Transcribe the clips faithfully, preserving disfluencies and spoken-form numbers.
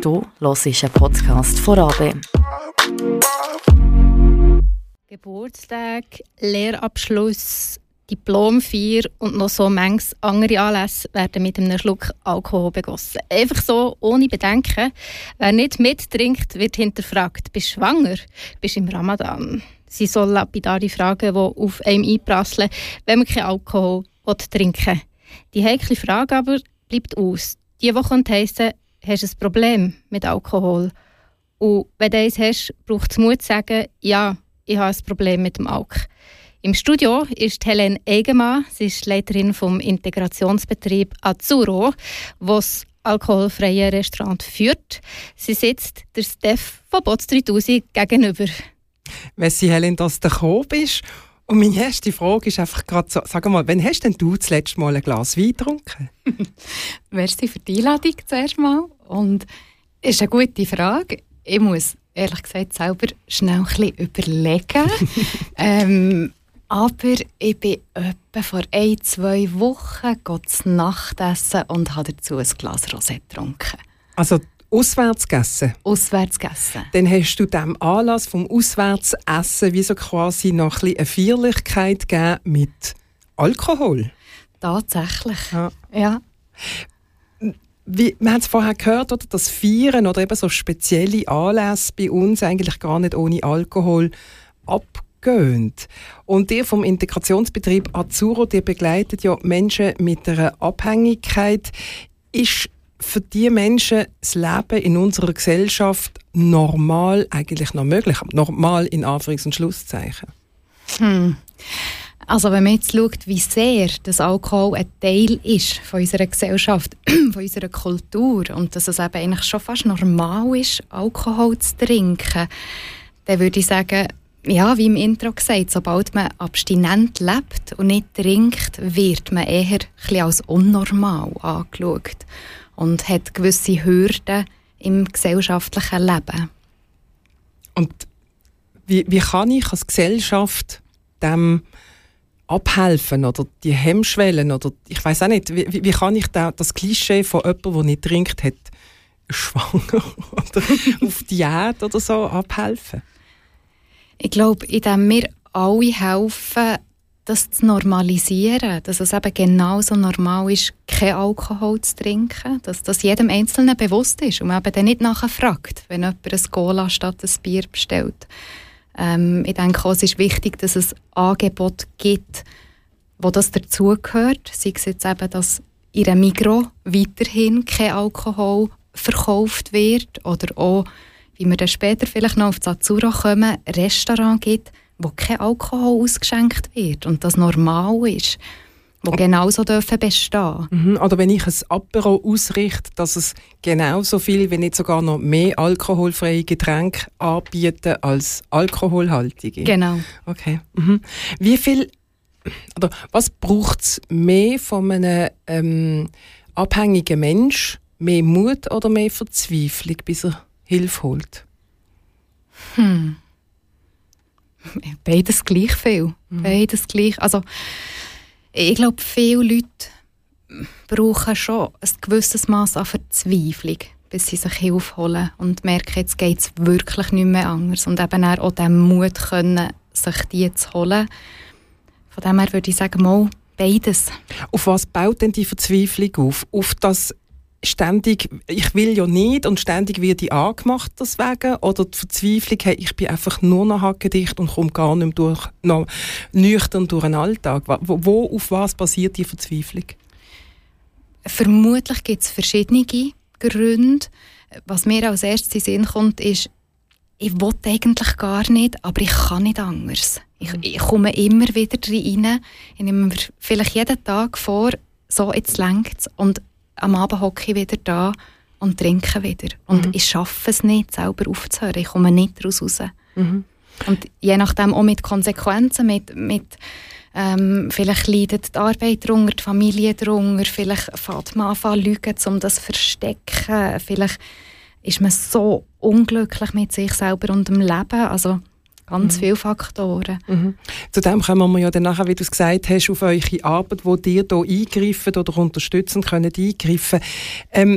Du hörst einen Podcast von A B. Geburtstag, Lehrabschluss, Diplomfeier und noch so manches andere Anlässe werden mit einem Schluck Alkohol begossen. Einfach so, ohne Bedenken. Wer nicht mittrinkt, wird hinterfragt. Bist du schwanger? Bist du im Ramadan? Das sind so lapidare Fragen, die auf einem einprasseln, wenn man keinen Alkohol trinken will. Die heikle Frage aber bleibt aus. Die Woche heissen, hast du ein Problem mit Alkohol? Und wenn du eins hast, braucht es Mut zu sagen, ja, ich habe ein Problem mit dem Alk. Im Studio ist Helene Eigenmann. Sie ist Leiterin vom Integrationsbetrieb Azzurro, der das alkoholfreie Restaurant führt. Sie sitzt der Steph von Bots dreitausend gegenüber. Merci, Helene, dass du gekommen bist. Und meine erste Frage ist einfach gerade so, sag mal, wann hast denn du das letzte Mal ein Glas Wein getrunken? Merci für die Einladung zuerst mal. Und es ist eine gute Frage. Ich muss ehrlich gesagt selber schnell ein bisschen überlegen. ähm, aber ich bin etwa vor ein, zwei Wochen zu Nacht essen und habe dazu ein Glas Rosé getrunken. Also auswärts gegessen? Auswärts gegessen. Dann hast du dem Anlass vom Auswärtsessen wie so quasi noch ein bisschen eine Feierlichkeit gegeben mit Alkohol? Tatsächlich, ja. ja. Wie, wir haben es vorher gehört, oder, dass Feiern oder eben so spezielle Anlässe bei uns eigentlich gar nicht ohne Alkohol abgehen. Und ihr vom Integrationsbetrieb Azzurro, ihr begleitet ja Menschen mit einer Abhängigkeit. Ist für diese Menschen das Leben in unserer Gesellschaft normal eigentlich noch möglich? Normal in Anführungs- und Schlusszeichen. Hm. Also wenn man jetzt schaut, wie sehr das Alkohol ein Teil ist von unserer Gesellschaft, von unserer Kultur und dass es eben eigentlich schon fast normal ist, Alkohol zu trinken, dann würde ich sagen, ja, wie im Intro gesagt, sobald man abstinent lebt und nicht trinkt, wird man eher ein bisschen als unnormal angeschaut und hat gewisse Hürden im gesellschaftlichen Leben. Und wie, wie kann ich als Gesellschaft dem abhelfen oder die Hemmschwellen oder ich weiß auch nicht, wie, wie kann ich da, das Klischee von jemandem, der nicht trinkt, hat schwanger oder auf Diät oder so abhelfen? Ich glaube, indem wir alle helfen, das zu normalisieren, dass es eben genauso normal ist, kein Alkohol zu trinken, dass das jedem Einzelnen bewusst ist und man eben dann nicht nachher fragt, wenn jemand ein Cola statt ein Bier bestellt. Ähm, ich denke auch, es ist wichtig, dass es Angebote gibt, wo das dazugehört. Sei es jetzt eben, dass in einem Migros weiterhin kein Alkohol verkauft wird oder auch, wie wir dann später vielleicht noch auf das Azzurro kommen, ein Restaurant gibt, wo kein Alkohol ausgeschenkt wird und das normal ist, wo genauso dürfen bestehen. Mhm. Oder wenn ich ein Apero ausrichte, dass es genauso viel, wenn nicht sogar noch mehr alkoholfreie Getränke anbieten als alkoholhaltige. Genau. Okay. Mhm. Wie viel, oder was braucht es mehr von einem ähm, abhängigen Mensch? Mehr Mut oder mehr Verzweiflung, bis er Hilfe holt? Hm. Beides gleich viel. Mhm. Beides gleich. Also, ich glaube, viele Leute brauchen schon ein gewisses Maß an Verzweiflung, bis sie sich Hilfe holen und merken, jetzt geht es wirklich nicht mehr anders. Und eben auch den Mut können, sich die zu holen. Von dem her würde ich sagen, mal beides. Auf was baut denn die Verzweiflung auf? Auf das ständig, ich will ja nicht und ständig wird ich angemacht deswegen, oder die Verzweiflung, hey, ich bin einfach nur noch hackedicht und komme gar nicht mehr durch, noch nüchtern durch den Alltag. Wo, wo, auf was basiert die Verzweiflung? Vermutlich gibt es verschiedene Gründe. Was mir als erstes in den Sinn kommt, ist, ich will eigentlich gar nicht, aber ich kann nicht anders. Ich, ich komme immer wieder rein, ich nehme mir vielleicht jeden Tag vor, so jetzt lenkt es und am Abend hocke ich wieder da und trinke wieder. Und mhm. ich schaffe es nicht, selber aufzuhören. Ich komme nicht daraus raus. Mhm. Und je nachdem auch mit Konsequenzen, mit, mit ähm, vielleicht leidet die Arbeit drunter, die Familie drunter, vielleicht fängt man an zu lügen, um das zu verstecken. Vielleicht ist man so unglücklich mit sich selber und dem Leben. Also ganz mhm. viele Faktoren. Mhm. Zu dem kommen wir ja dann nachher, wie du es gesagt hast, auf eure Arbeit, wo ihr hier eingreifen oder unterstützen können, eingreifen. Ähm,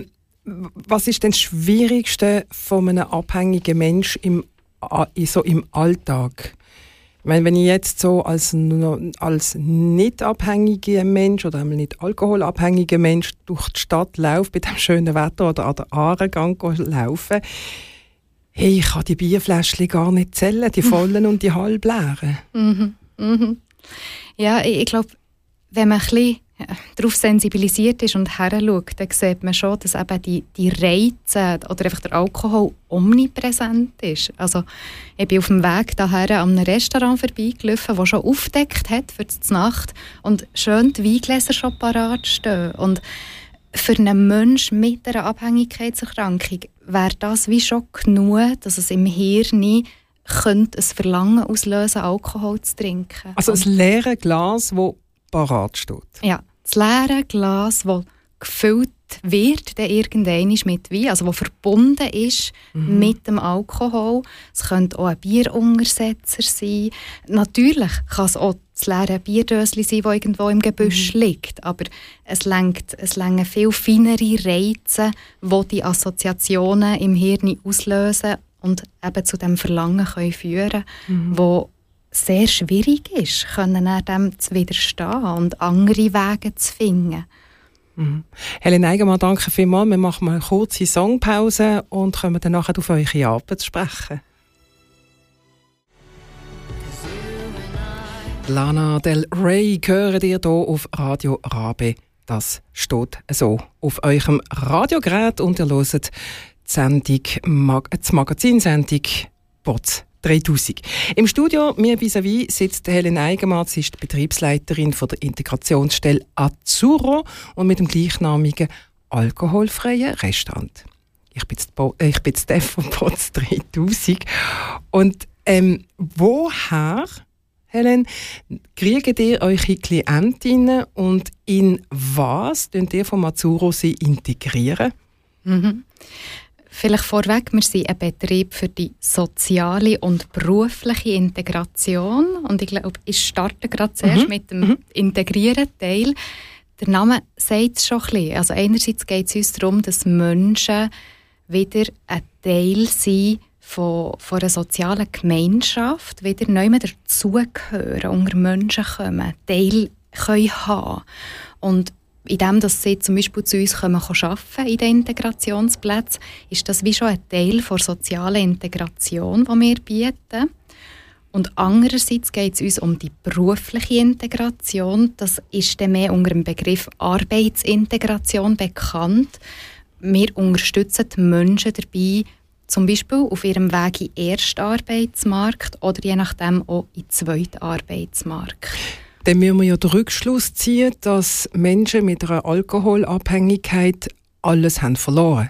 was ist denn das Schwierigste von einem abhängigen Mensch im, so im Alltag? Ich meine, wenn ich jetzt so als, als nicht abhängiger Mensch oder nicht alkoholabhängiger Mensch durch die Stadt laufe, bei dem schönen Wetter oder an der Aaregang laufe, hey, ich kann die Bierfläschchen gar nicht zählen, die vollen und die halbleeren. Mhm. Mhm. Ja, ich, ich glaube, wenn man ein bisschen darauf sensibilisiert ist und heranschaut, dann sieht man schon, dass eben die, die Reize oder einfach der Alkohol omnipräsent ist. Also ich bin auf dem Weg daher an einem Restaurant vorbeigelaufen, das schon aufgedeckt hat für die Nacht und schön die Weingläser schon parat stehen. Und für einen Menschen mit einer Abhängigkeitserkrankung wäre das wie schon genug, dass es im Hirn könnte ein Verlangen auslösen, Alkohol zu trinken. Also ein leeres Glas, das parat steht. Ja, das leere Glas, das gefüllt wird, dann irgendwann mit Wein, also das verbunden ist mhm. mit dem Alkohol. Es könnte auch ein Bieruntersetzer sein. Natürlich kann es auch das leere Bierdöschen sein, das irgendwo im Gebüsch mhm. liegt, aber es lenkt, es lenken viel feinere Reize, die die Assoziationen im Hirn auslösen und eben zu dem Verlangen können führen können, mhm. wo sehr schwierig ist, können dem zu widerstehen und andere Wege zu finden. Mhm. Helen Eigenmann, danke vielmals. Wir machen mal eine kurze Songpause und kommen dann nachher auf eure Arbeit zu sprechen. Lana Del Rey hören ihr hier auf Radio Rabe. Das steht so auf eurem Radiogerät und ihr hört die Sendung, die Magazinsendung Bots dreitausend. Im Studio mir vis-à-vis sitzt Helen Eigenmann, sie ist die Betriebsleiterin von der Integrationsstelle Azzurro und mit dem gleichnamigen alkoholfreien Restaurant. Ich bin Bo- äh, ich bin Steph von Bots dreitausend. Und ähm, woher, Helen, kriegt ihr eure Klientinnen und in was könnt ihr von Azzurro sie integrieren? Mhm. Vielleicht vorweg, wir sind ein Betrieb für die soziale und berufliche Integration. Und ich glaube, ich starte gerade zuerst mhm. mit dem mhm. integrierten Teil. Der Name sagt es schon ein bisschen. Also einerseits geht es uns darum, dass Menschen wieder ein Teil sind von, von einer sozialen Gemeinschaft, wieder neu dazugehören, unter Menschen kommen, Teil können haben. Und indem dass sie zum Beispiel zu uns kommen, arbeiten in den Integrationsplätzen, ist das wie schon ein Teil der sozialen Integration, die wir bieten. Und andererseits geht es uns um die berufliche Integration. Das ist dann mehr unter dem Begriff Arbeitsintegration bekannt. Wir unterstützen die Menschen dabei, zum Beispiel auf ihrem Weg in den ersten Arbeitsmarkt oder je nachdem auch in den zweiten Arbeitsmarkt. Dann müssen wir ja den Rückschluss ziehen, dass Menschen mit einer Alkoholabhängigkeit alles haben verloren.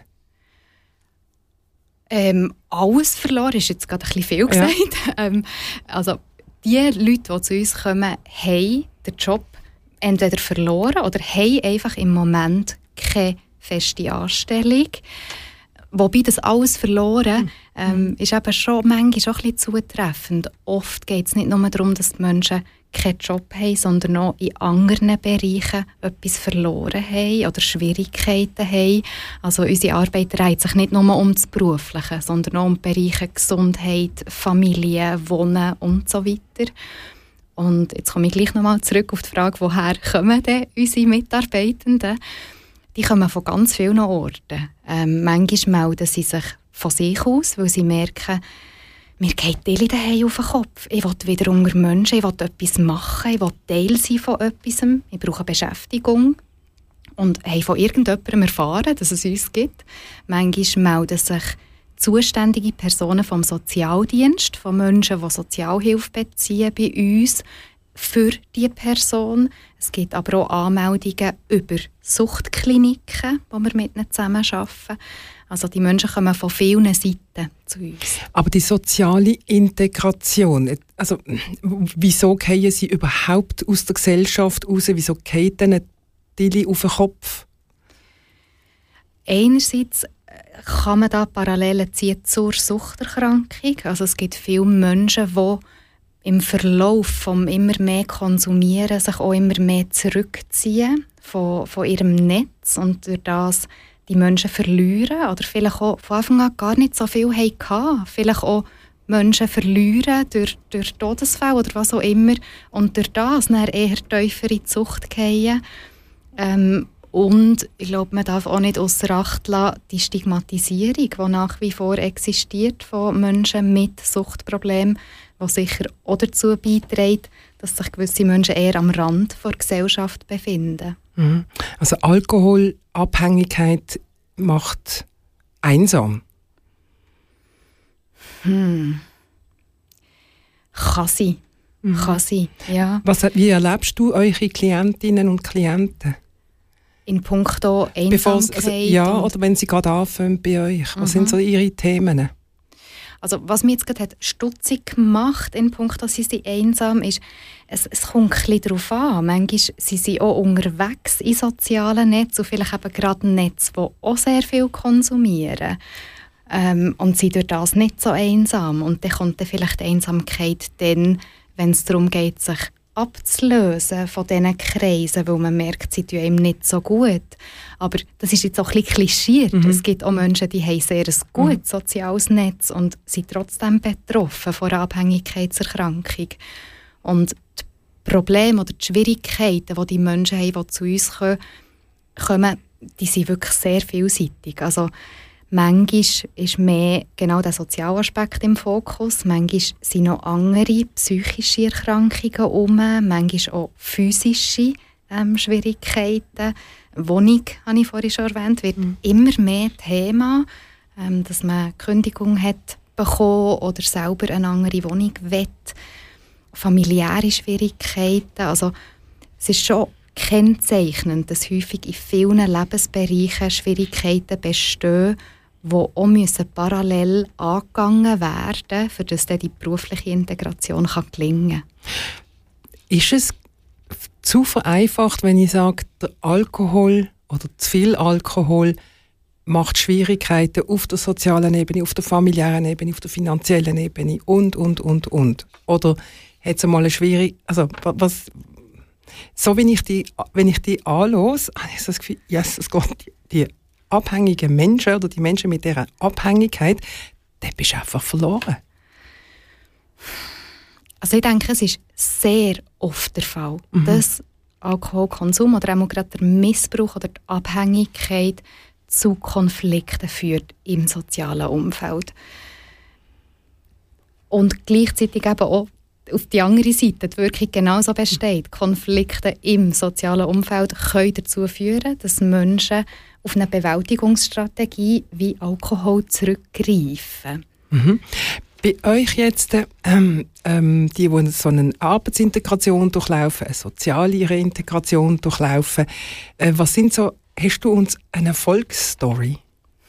Ähm, alles verloren ist jetzt gerade ein bisschen viel gesagt. Ja. ähm, also die Leute, die zu uns kommen, haben den Job entweder verloren oder haben einfach im Moment keine feste Anstellung. Wobei das alles verloren ähm, ist eben schon manchmal schon ein bisschen zutreffend. Oft geht es nicht nur darum, dass die Menschen keinen Job haben, sondern auch in anderen Bereichen etwas verloren haben oder Schwierigkeiten haben. Also unsere Arbeit dreht sich nicht nur um das Berufliche, sondern auch um die Bereiche Gesundheit, Familie, Wohnen und so weiter. Und jetzt komme ich gleich nochmal zurück auf die Frage, woher kommen denn unsere Mitarbeitenden? Die kommen von ganz vielen Orten. Ähm, manchmal melden sie sich von sich aus, weil sie merken, mir geht die Delle daheim auf den Kopf. Ich will wieder unter Menschen, ich will etwas machen, ich will Teil sein von etwas. Ich brauche Beschäftigung. Und haben von irgendjemandem erfahren, dass es uns gibt. Manchmal melden sich zuständige Personen vom Sozialdienst, von Menschen, die Sozialhilfe beziehen bei uns, für diese Person. Es gibt aber auch Anmeldungen über Suchtkliniken, wo wir mit ihnen zusammenarbeiten. Also die Menschen kommen von vielen Seiten zu uns. Aber die soziale Integration, also wieso fallen sie überhaupt aus der Gesellschaft raus? Wieso fallen ihnen die auf den Kopf? Einerseits kann man da Parallelen ziehen zur Suchterkrankung. Also es gibt viele Menschen, die im Verlauf vom immer mehr Konsumieren sich auch immer mehr zurückziehen von, von ihrem Netz und durch das die Menschen verlieren oder vielleicht auch von Anfang an gar nicht so viel hatten. Vielleicht auch Menschen verlieren durch, durch Todesfälle oder was auch immer und durch das dann eher tiefer in die Sucht fallen. Ähm, und ich glaube, man darf auch nicht ausser Acht lassen, die Stigmatisierung, die nach wie vor existiert von Menschen mit Suchtproblemen, die sicher auch dazu beiträgt, dass sich gewisse Menschen eher am Rand der Gesellschaft befinden. Mhm. Also Alkoholabhängigkeit macht einsam. Hm. Kann sein. Mhm. Kann sein, ja. Was, wie erlebst du eure Klientinnen und Klienten? In puncto Einsamkeit? Also, ja, oder wenn sie gerade anfangen bei euch. Was mhm. sind so ihre Themen? Also, was mich jetzt gerade hat stutzig gemacht in puncto, dass sie einsam ist, es, es kommt ein bisschen darauf an. Manchmal sind sie auch unterwegs in sozialen Netzen und vielleicht eben gerade Netze, die auch sehr viel konsumieren. Ähm, und sind durch das nicht so einsam. Und dann kommt dann vielleicht die Einsamkeit dann, wenn es darum geht, sich abzulösen von diesen Kreisen, weil man merkt, sie tun einem nicht so gut. Aber das ist jetzt auch ein bisschen klischiert. Mhm. Es gibt auch Menschen, die haben sehr ein gutes mhm. soziales Netz und sind trotzdem betroffen von einer Abhängigkeitserkrankung. Und die Probleme oder die Schwierigkeiten, die die Menschen haben, die zu uns kommen, kommen die sind wirklich sehr vielseitig. Also manchmal ist mehr genau der soziale Aspekt im Fokus, manchmal sind noch andere psychische Erkrankungen herum, manchmal auch physische ähm, Schwierigkeiten. Wohnung, habe ich vorhin schon erwähnt, wird mhm. immer mehr Thema, ähm, dass man Kündigung hat bekommen oder selber eine andere Wohnung will. Familiäre Schwierigkeiten, also es ist schon kennzeichnend, dass häufig in vielen Lebensbereichen Schwierigkeiten bestehen, die auch müssen parallel angegangen werden, für dass dann die berufliche Integration kann gelingen kann. Ist es zu vereinfacht, wenn ich sage, der Alkohol oder zu viel Alkohol macht Schwierigkeiten auf der sozialen Ebene, auf der familiären Ebene, auf der finanziellen Ebene und, und, und, und? Oder hat es einmal eine schwierige... Also, was... So, wenn ich die, wenn ich die anhöre, habe ich das Gefühl, yes, es geht, die, die abhängigen Menschen oder die Menschen mit dieser Abhängigkeit, dann bist du einfach verloren. Also ich denke, es ist sehr oft der Fall, mhm. dass Alkoholkonsum oder auch gerade der Missbrauch oder die Abhängigkeit zu Konflikten führt im sozialen Umfeld. Und gleichzeitig eben auch auf die andere Seite die Wirkung genauso besteht. Konflikte im sozialen Umfeld können dazu führen, dass Menschen auf eine Bewältigungsstrategie wie Alkohol zurückgreifen. Mhm. Bei euch jetzt, ähm, ähm, die, die so eine Arbeitsintegration durchlaufen, eine soziale Reintegration durchlaufen, äh, was sind so, hast du uns eine Erfolgsstory?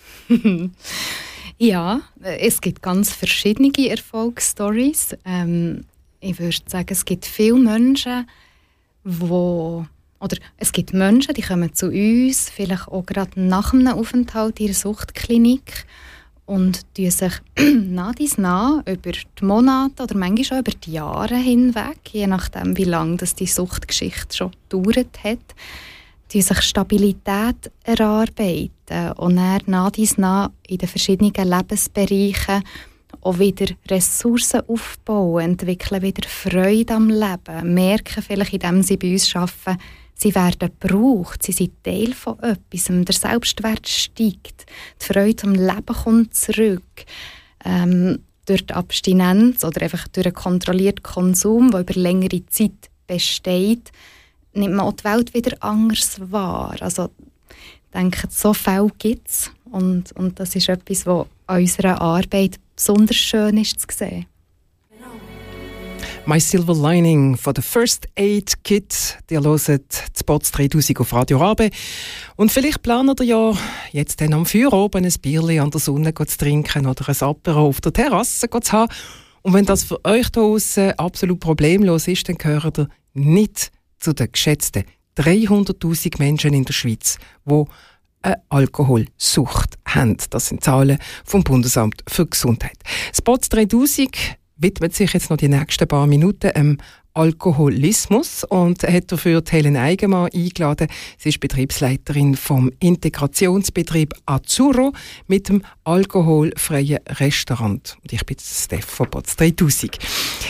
Ja, es gibt ganz verschiedene Erfolgsstories. Ähm, Ich würde sagen, es gibt viele Menschen, wo, oder es gibt Menschen, die kommen zu uns, vielleicht auch gerade nach einem Aufenthalt in der Suchtklinik und die sich nach dies nach über die Monate oder manchmal auch über die Jahre hinweg, je nachdem, wie lange das die Suchtgeschichte schon gedauert hat, die sich Stabilität erarbeiten und dann nach dies nach in den verschiedenen Lebensbereichen auch wieder Ressourcen aufbauen, entwickeln wieder Freude am Leben, merken vielleicht, indem sie bei uns arbeiten, sie werden gebraucht, sie sind Teil von etwas, der Selbstwert steigt, die Freude am Leben kommt zurück. Ähm, durch die Abstinenz oder einfach durch einen kontrollierten Konsum, der über längere Zeit besteht, nimmt man auch die Welt wieder anders wahr. Also, ich denke, so Fälle gibt es und, und das ist etwas, was an unserer Arbeit besonders schön ist zu sehen. «My Silver Lining» von der First Aid Kit. Ihr hört Spots dreitausend auf Radio Rabe. Und vielleicht planet ihr ja jetzt dann am Feuer oben ein Bierchen an der Sonne zu trinken oder ein Apero auf der Terrasse zu haben. Und wenn das für euch da draussen absolut problemlos ist, dann gehört ihr nicht zu den geschätzten dreihunderttausend Menschen in der Schweiz, die eine Alkoholsucht haben. Das sind Zahlen vom Bundesamt für Gesundheit. Spots dreitausend widmet sich jetzt noch die nächsten paar Minuten ähm, Alkoholismus und hat dafür Helen Eigenmann eingeladen. Sie ist Betriebsleiterin vom Integrationsbetrieb Azzurro mit dem alkoholfreien Restaurant. Und ich bin Steph von Bots dreitausend.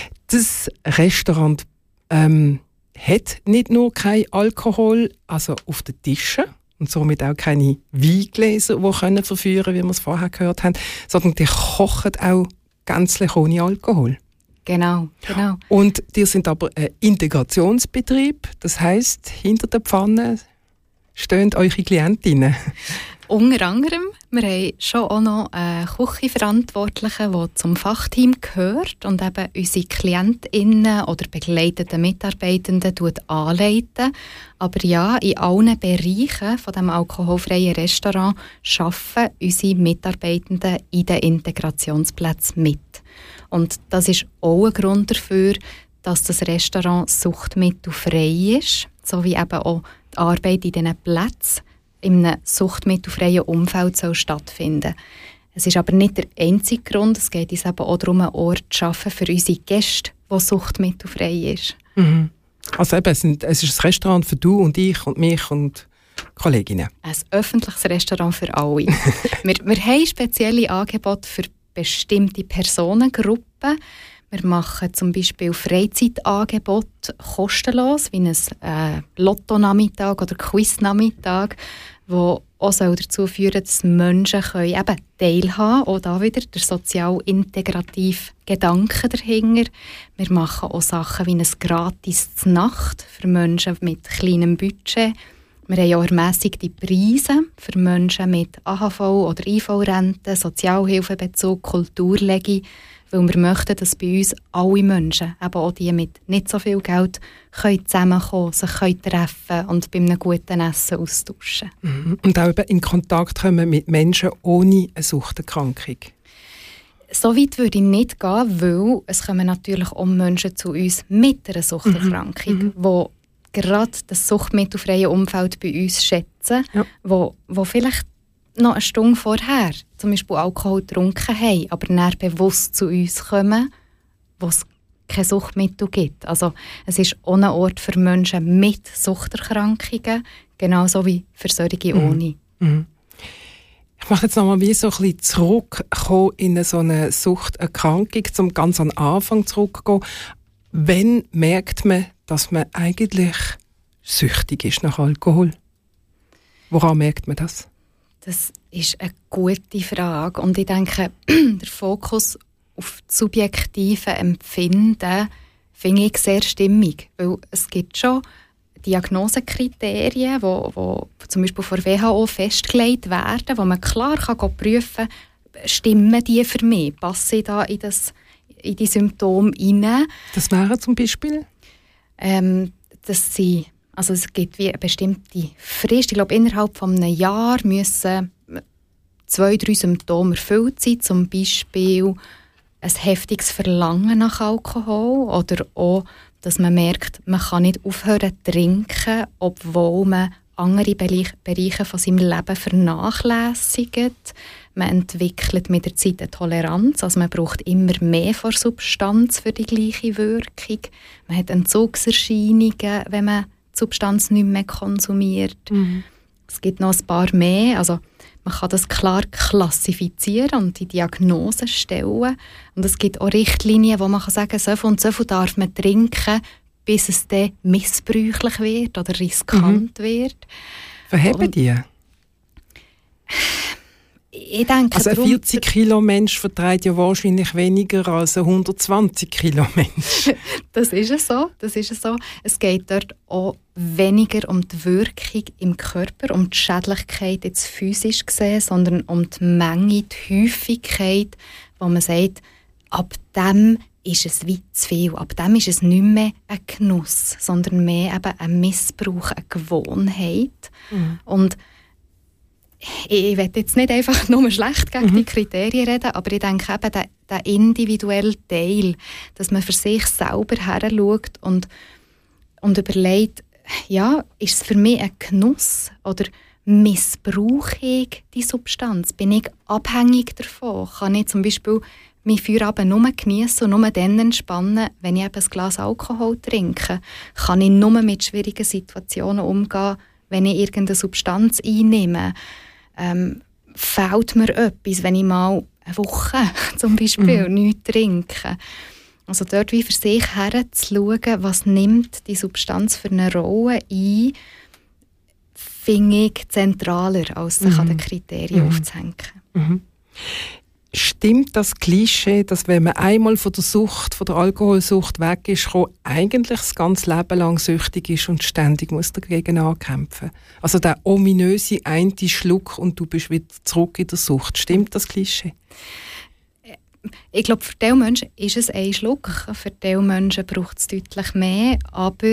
Das Restaurant ähm, hat nicht nur kein Alkohol, also auf den Tischen und somit auch keine Weingläser, die können verführen, wie wir es vorher gehört haben, sondern die kochen auch gänzlich ohne Alkohol. Genau, genau. Und die sind aber ein Integrationsbetrieb, das heisst, hinter der Pfanne stehen eure Klientinnen. Unter anderem, wir haben schon auch noch einen Küchenverantwortlichen, der zum Fachteam gehört und eben unsere KlientInnen oder begleiteten Mitarbeitenden anleiten. Aber ja, in allen Bereichen von dem alkoholfreien Restaurant arbeiten unsere Mitarbeitenden in den Integrationsplätzen mit. Und das ist auch ein Grund dafür, dass das Restaurant suchtmittelfrei ist, sowie eben auch die Arbeit in diesen Plätzen in einem suchtmittelfreien Umfeld soll stattfinden. Es ist aber nicht der einzige Grund, es geht uns eben auch darum, einen Ort zu schaffen für unsere Gäste, der suchtmittelfrei ist. Mhm. Also eben, es ist ein Restaurant für du und ich und mich und Kolleginnen. Ein öffentliches Restaurant für alle. wir, wir haben spezielle Angebote für bestimmte Personengruppen. Wir machen zum Beispiel Freizeitangebote kostenlos, wie ein äh, Lotto-Nachmittag oder Quiz-Nachmittag, wo auch dazu führen, dass Menschen können eben teilhaben können. Auch da wieder der sozial-integrative Gedanke dahinter. Wir machen auch Sachen wie ein gratis Nacht für Menschen mit kleinem Budget. Wir haben auch ermässigte Preise für Menschen mit A H V oder I V-Rente, Sozialhilfebezug, Kulturlegi, weil wir möchten, dass bei uns alle Menschen, eben auch die mit nicht so viel Geld, können zusammenkommen, sich können treffen und bei einem guten Essen austauschen. Mhm. Und auch eben in Kontakt kommen mit Menschen ohne eine Suchterkrankung. So weit würde ich nicht gehen, weil es kommen natürlich auch Menschen zu uns mit einer Suchterkrankung, mhm. die gerade das suchtmittelfreie Umfeld bei uns schätzen, ja. wo, wo vielleicht noch eine Stunde vorher zum Beispiel Alkohol getrunken haben, aber dann bewusst zu uns kommen, wo es keine Suchtmittel gibt. Also es ist auch ein Ort für Menschen mit Suchterkrankungen, genauso wie für solche ohne. Mhm. Ich möchte jetzt nochmal wie so ein bisschen zurückkommen in eine so eine Suchterkrankung, zum ganz am Anfang zurückgehen. Wann merkt man, dass man eigentlich süchtig ist nach Alkohol? Woran merkt man das? Das ist eine gute Frage. Und ich denke, der Fokus auf das subjektive Empfinden finde ich sehr stimmig. Weil es gibt schon Diagnosekriterien, die wo, wo zum Beispiel von der W H O festgelegt werden, wo man klar kann prüfen kann, stimmen die für mich? Passe ich da in, das, in die Symptome hinein? Das wäre zum Beispiel? Ähm, dass sie Also es gibt wie eine bestimmte Frist. Ich glaube, innerhalb von einem Jahr müssen zwei, drei Symptome erfüllt sein. Zum Beispiel ein heftiges Verlangen nach Alkohol oder auch, dass man merkt, man kann nicht aufhören zu trinken, obwohl man andere Bereiche von seinem Leben vernachlässigt. Man entwickelt mit der Zeit eine Toleranz, also man braucht immer mehr von Substanz für die gleiche Wirkung. Man hat Entzugserscheinungen, wenn man die Substanz nicht mehr konsumiert. Mhm. Es gibt noch ein paar mehr, also man kann das klar klassifizieren und die Diagnose stellen. Und es gibt auch Richtlinien, wo man kann sagen kann, so viel und so viel darf man trinken, bis es dann missbräuchlich wird oder riskant mhm. wird. Verheben die? Ich denke, also ein vierzig Kilo Mensch verträgt ja wahrscheinlich weniger als ein hundertzwanzig Kilo Mensch. Das ist es so, das ist es so. Es geht dort auch weniger um die Wirkung im Körper, um die Schädlichkeit jetzt physisch gesehen, sondern um die Menge, die Häufigkeit, wo man sagt, ab dem ist es wie zu viel. Ab dem ist es nicht mehr ein Genuss, sondern mehr eben ein Missbrauch, eine Gewohnheit. Mhm. Und ich will jetzt nicht einfach nur schlecht gegen mhm. die Kriterien reden, aber ich denke eben, der, der individuelle Teil, dass man für sich selber heranschaut und, und überlegt, ja, ist es für mich ein Genuss oder missbrauche ich die Substanz? Bin ich abhängig davon? Kann ich zum Beispiel meinen Feierabend nur geniessen und nur dann entspannen, wenn ich eben ein Glas Alkohol trinke? Kann ich nur mit schwierigen Situationen umgehen, wenn ich irgendeine Substanz einnehme? Ähm, fehlt mir etwas, wenn ich mal eine Woche zum Beispiel mhm. nichts trinke? Also dort wie für sich herzuschauen, was nimmt die Substanz für eine Rolle ein, finde ich zentraler, als sich mhm. an den Kriterien mhm. aufzuhängen. Mhm. Stimmt das Klischee, dass wenn man einmal von der Sucht, von der Alkoholsucht weg ist, eigentlich das ganze Leben lang süchtig ist und ständig muss dagegen ankämpfen? Also der ominöse eine Schluck und du bist wieder zurück in der Sucht. Stimmt das Klischee? Ich glaube, für diese Menschen ist es ein Schluck, für diese Menschen braucht es deutlich mehr, aber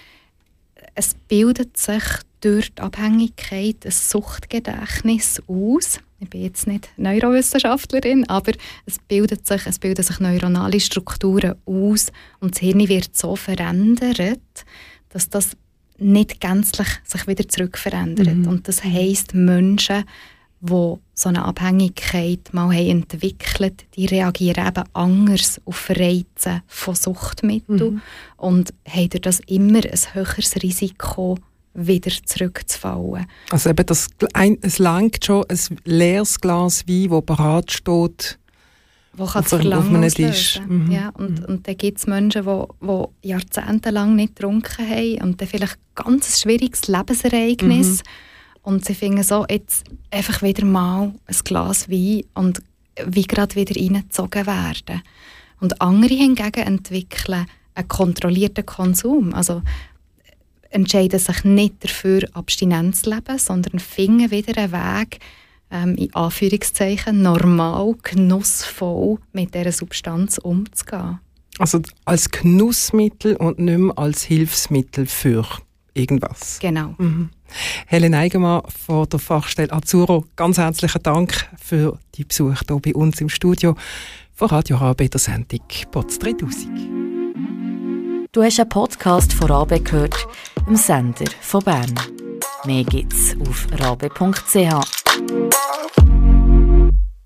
es bildet sich durch die Abhängigkeit ein Suchtgedächtnis aus. Ich bin jetzt nicht Neurowissenschaftlerin, aber es bildet sich, es bilden sich neuronale Strukturen aus und das Hirn wird so verändert, dass das nicht gänzlich sich wieder zurückverändert. Mhm. Und das heisst, Menschen, die so eine Abhängigkeit mal haben entwickelt, die reagieren eben anders auf Reize von Suchtmitteln mhm. und haben durch das immer ein höheres Risiko, wieder zurückzufallen. Also eben das, ein, es reicht schon ein leeres Glas Wein, das bereit steht, wo kann es verlangen auslösen. Mhm. Ja, und, mhm. und dann gibt es Menschen, die, die jahrzehntelang nicht getrunken haben und dann vielleicht ganz ein schwieriges Lebensereignis mhm. und sie finden so, jetzt einfach wieder mal ein Glas Wein und wie gerade wieder reingezogen werden. Und andere hingegen entwickeln einen kontrollierten Konsum. Also entscheiden sich nicht dafür, abstinent zu leben, sondern finden wieder einen Weg, ähm, in Anführungszeichen normal, genussvoll mit dieser Substanz umzugehen. Also als Genussmittel und nicht mehr als Hilfsmittel für irgendwas. Genau. Mhm. Helen Eigenmann von der Fachstelle Azzurro, ganz herzlichen Dank für die Besuch hier bei uns im Studio von Radio H B der Sendung Bots dreitausend. Du hast einen Podcast von Rabe gehört, im Sender von Bern. Mehr gibt's auf rabe punkt c h.